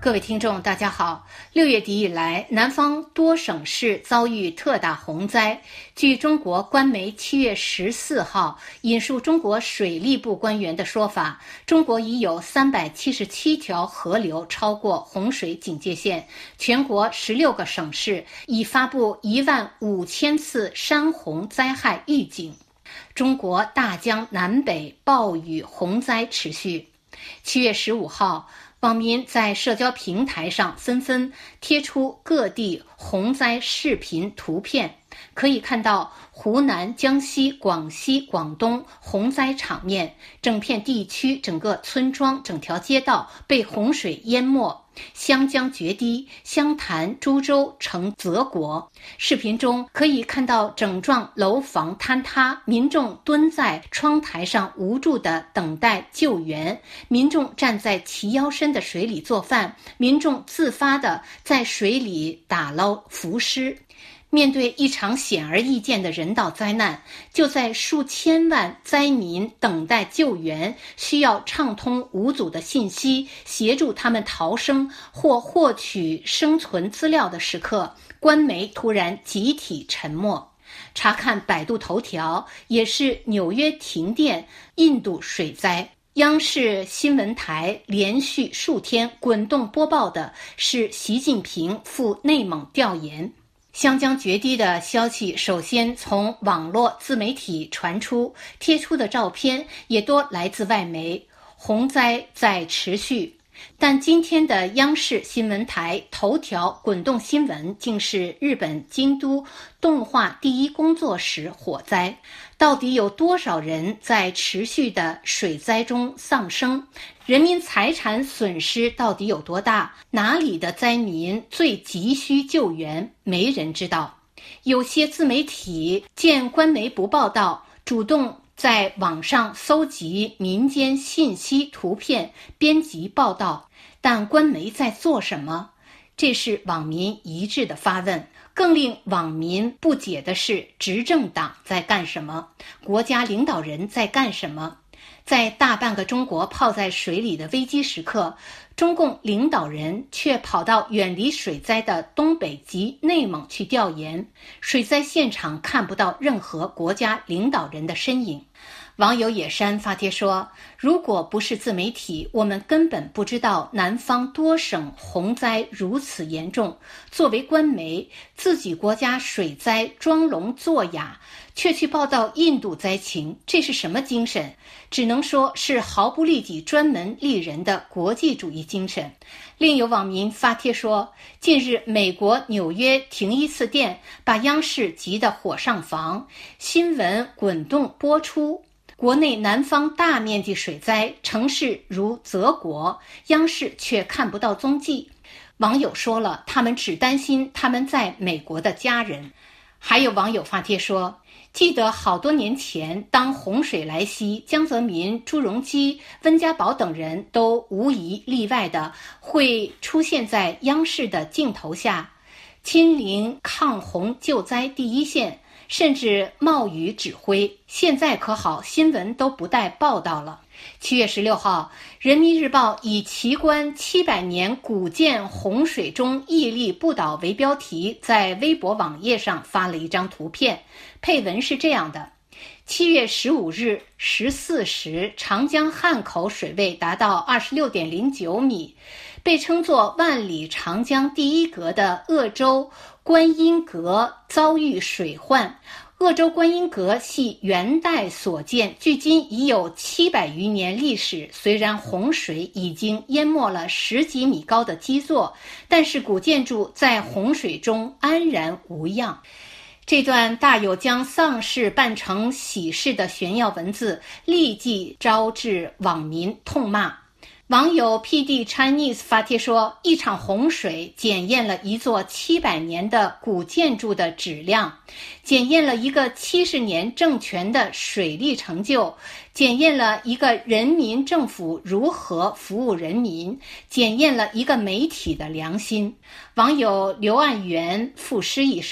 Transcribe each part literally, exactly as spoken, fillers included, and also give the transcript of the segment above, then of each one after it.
各位听众大家好，六月底以来，南方多省市遭遇特大洪灾。据中国官媒七月十四号引述中国水利部官员的说法，中国已有三百七十七条河流超过洪水警戒线，全国十六个省市已发布一万五千次山洪灾害预警。中国大江南北暴雨洪灾持续。七月十五号，网民在社交平台上纷纷贴出各地洪灾视频图片，可以看到湖南、江西、广西、广东洪灾场面，整片地区、整个村庄、整条街道被洪水淹没，湘江决堤，湘潭、株洲成泽国。视频中可以看到整幢楼房坍塌，民众蹲在窗台上无助地等待救援，民众站在齐腰深的水里做饭，民众自发地在水里打捞浮尸。面对一场显而易见的人道灾难，就在数千万灾民等待救援，需要畅通无阻的信息，协助他们逃生或获取生存资料的时刻，官媒突然集体沉默。查看百度头条，也是纽约停电、印度水灾。央视新闻台连续数天滚动播报的是习近平赴内蒙调研。湘江决堤的消息首先从网络自媒体传出，贴出的照片也多来自外媒。洪灾在持续，但今天的央视新闻台头条滚动新闻竟是日本京都动画第一工作室火灾。到底有多少人在持续的水灾中丧生？人民财产损失到底有多大？哪里的灾民最急需救援？没人知道。有些自媒体见官媒不报道，主动在网上搜集民间信息图片，编辑报道。但官媒在做什么？这是网民一致的发问。更令网民不解的是，执政党在干什么？国家领导人在干什么？在大半个中国泡在水里的危机时刻，中共领导人却跑到远离水灾的东北及内蒙去调研，水灾现场看不到任何国家领导人的身影。网友野山发帖说，如果不是自媒体，我们根本不知道南方多省洪灾如此严重。作为官媒，自己国家水灾装聋作哑，却去报道印度灾情，这是什么精神？只能说是毫不利己、专门利人的国际主义精神。另有网民发帖说，近日美国纽约停一次电，把央视急得火上房，新闻滚动播出。国内南方大面积水灾，城市如泽国，央视却看不到踪迹。网友说了，他们只担心他们在美国的家人。还有网友发帖说，记得好多年前，当洪水来袭，江泽民、朱镕基、温家宝等人都无一例外的会出现在央视的镜头下，亲临抗洪救灾第一线，甚至冒雨指挥。现在可好，新闻都不带报道了。七月十六号，人民日报以奇观七百年古建洪水中屹立不倒为标题，在微博网页上发了一张图片，配文是这样的：七月十五日十四时，长江汉口水位达到二十六点零九米，被称作万里长江第一阁的鄂州观音阁遭遇水患。鄂州观音阁系元代所建，距今已有七百余年历史。虽然洪水已经淹没了十几米高的基座，但是古建筑在洪水中安然无恙。这段大有将丧事办成喜事的炫耀文字，立即招致网民痛骂。网友 P D Chinese 发帖说，一场洪水检验了一座七百年的古建筑的质量，检验了一个七十年政权的水利成就，检验了一个人民政府如何服务人民，检验了一个媒体的良心。网友刘岸元赋诗一首：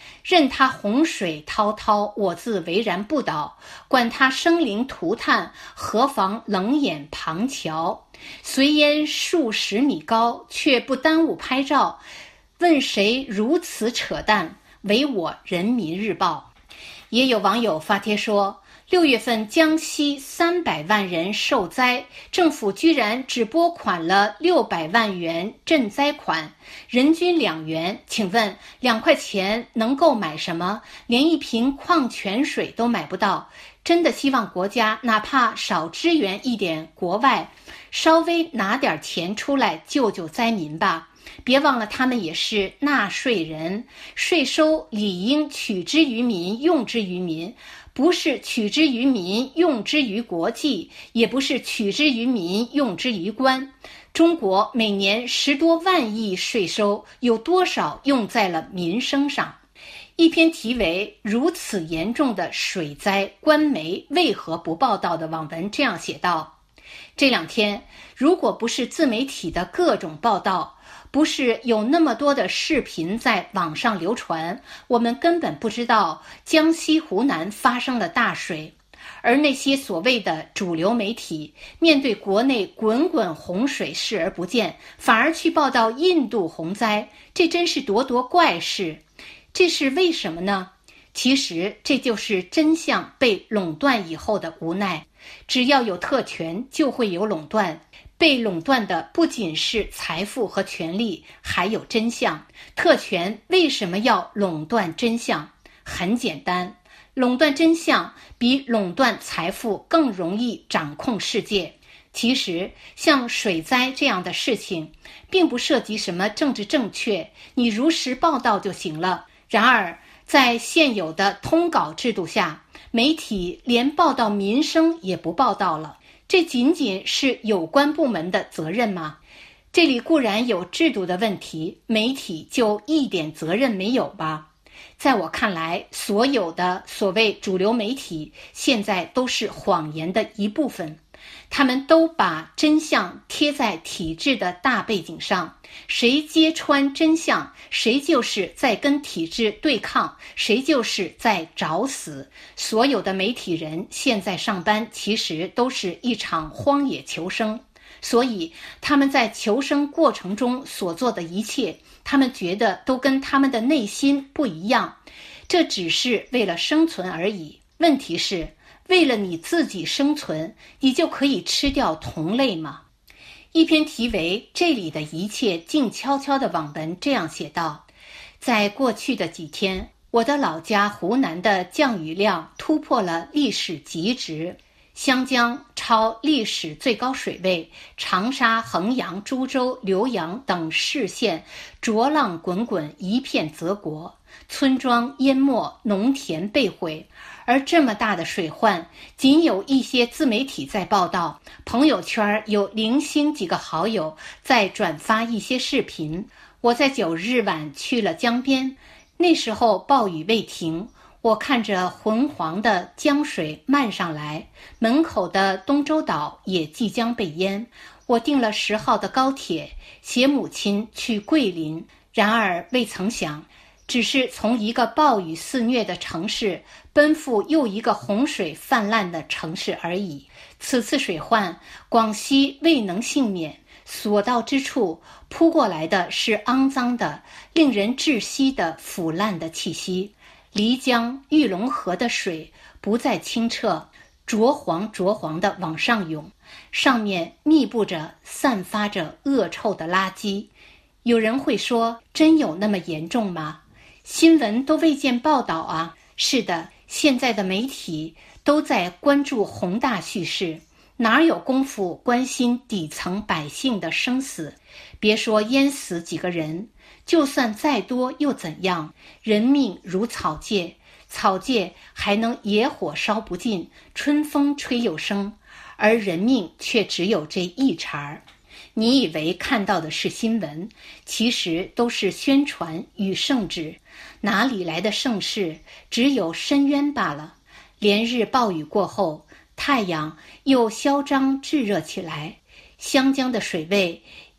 任他洪水滔滔，我自巍然不倒。管他生灵涂炭，何妨冷眼旁瞧。虽淹数十米高，却不耽误拍照。问谁如此扯淡？唯我人民日报。也有网友发帖说，六月份江西三百万人受灾，政府居然只拨款了六百万元赈灾款，人均两元。请问两块钱能够买什么？连一瓶矿泉水都买不到。真的希望国家哪怕少支援一点国外，稍微拿点钱出来救救灾民吧。别忘了他们也是纳税人，税收理应取之于民，用之于民，不是取之于民，用之于国际，也不是取之于民，用之于官。中国每年十多万亿税收，有多少用在了民生上？一篇题为《如此严重的水灾，官媒为何不报道》的网文这样写道：这两天，如果不是自媒体的各种报道，不是有那么多的视频在网上流传，我们根本不知道江西湖南发生了大水。而那些所谓的主流媒体，面对国内滚滚洪水视而不见，反而去报道印度洪灾，这真是咄咄怪事。这是为什么呢？其实这就是真相被垄断以后的无奈。只要有特权，就会有垄断。被垄断的不仅是财富和权力，还有真相。特权为什么要垄断真相？很简单，垄断真相比垄断财富更容易掌控世界。其实像水灾这样的事情，并不涉及什么政治正确，你如实报道就行了。然而在现有的通稿制度下，媒体连报道民生也不报道了，这仅仅是有关部门的责任吗？这里固然有制度的问题，媒体就一点责任没有吧？在我看来，所有的所谓主流媒体现在都是谎言的一部分，他们都把真相贴在体制的大背景上，谁揭穿真相，谁就是在跟体制对抗，谁就是在找死。所有的媒体人现在上班其实都是一场荒野求生，所以他们在求生过程中所做的一切，他们觉得都跟他们的内心不一样，这只是为了生存而已。问题是，为了你自己生存，你就可以吃掉同类吗？一篇题为《这里的一切静悄悄》的网文这样写道：在过去的几天，我的老家湖南的降雨量突破了历史极值，湘江超历史最高水位，长沙、衡阳、株洲、浏阳等市县浊浪滚滚，一片泽国，村庄淹没，农田被毁。而这么大的水患，仅有一些自媒体在报道，朋友圈有零星几个好友在转发一些视频。我在九日晚去了江边，那时候暴雨未停，我看着浑黄的江水漫上来，门口的东洲岛也即将被淹。我订了十号的高铁，携母亲去桂林，然而未曾想，只是从一个暴雨肆虐的城市奔赴又一个洪水泛滥的城市而已。此次水患，广西未能幸免，所到之处扑过来的是肮脏的、令人窒息的腐烂的气息。漓江、玉龙河的水不再清澈，浊黄浊黄地往上涌，上面密布着、散发着恶臭的垃圾。有人会说，真有那么严重吗？新闻都未见报道啊。是的，现在的媒体都在关注宏大叙事，哪有功夫关心底层百姓的生死？别说淹死几个人，就算再多又怎样？人命如草芥，草芥还能野火烧不尽，春风吹又生，而人命却只有这一茬儿。你以为看到的是新闻，其实都是宣传与圣旨，哪里来的盛世？只有深渊罢了。连日暴雨过后，太阳又嚣张炙热起来，湘江的水位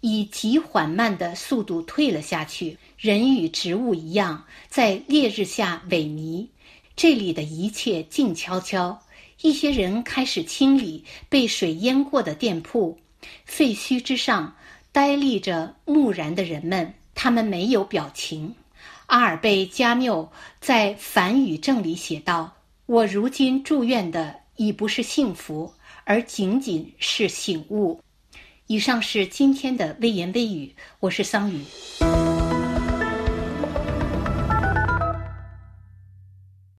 以极缓慢的速度退了下去，人与植物一样，在烈日下萎靡。这里的一切静悄悄，一些人开始清理被水淹过的店铺，废墟之上呆立着木然的人们，他们没有表情。阿尔贝·加缪在《梵语证》里写道：我如今祝愿的已不是幸福，而仅仅是醒悟。以上是今天的微言微语，我是桑榆。